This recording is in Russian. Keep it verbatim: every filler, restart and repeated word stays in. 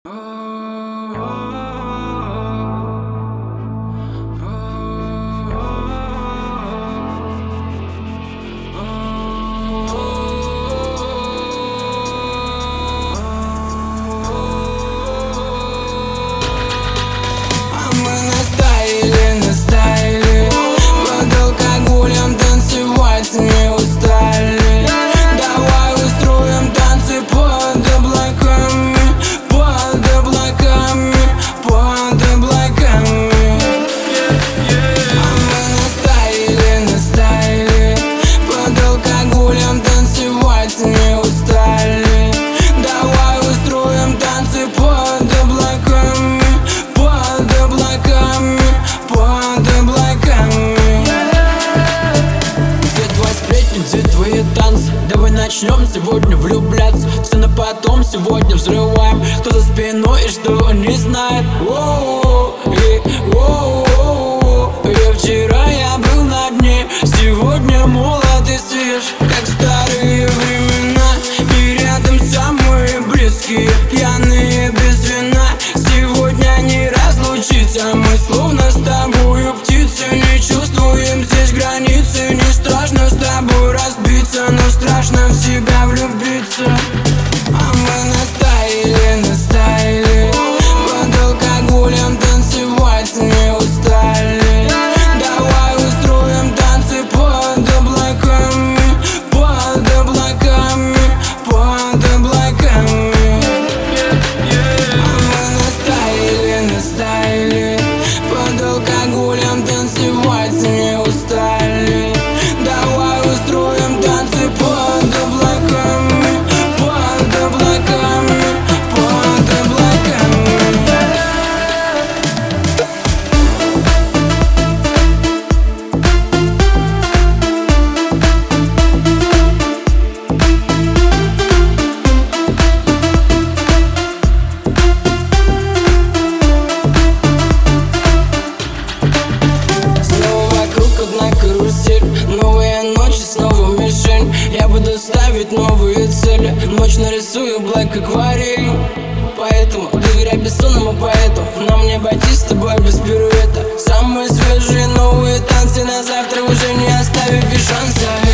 Давай начнем сегодня влюбляться, все на потом сегодня взрываем. Кто за спиной и что он не знает. Воу, и, воу, и вчера я был на дне, сегодня молод и свеж, как в старые времена. И рядом самые близкие, пьяные без вина. Сегодня не разлучиться, мы словно с тобою птицы. Не чувствуем здесь границы, не страшно с тобой разбиться, но страшно в тебя влюбиться. А мы настаили, настаили, под алкоголем танцевать не устали. Давай устроим танцы под облаками, под облаками, под облаками. А мы настаили, настаили, под алкоголем танцевать не устали. Давай устроим танцы под облаками, под облаками, под облаками. Снова вокруг одна карусель, новые ночи, снова мишень. Я буду ставить новые цели, ночь нарисую блэк акварель. Поэтому доверяй бессонному поэту, нам не обойтись с тобой без пируэта. Самые свежие новые танцы, на завтра уже не оставив и шанса.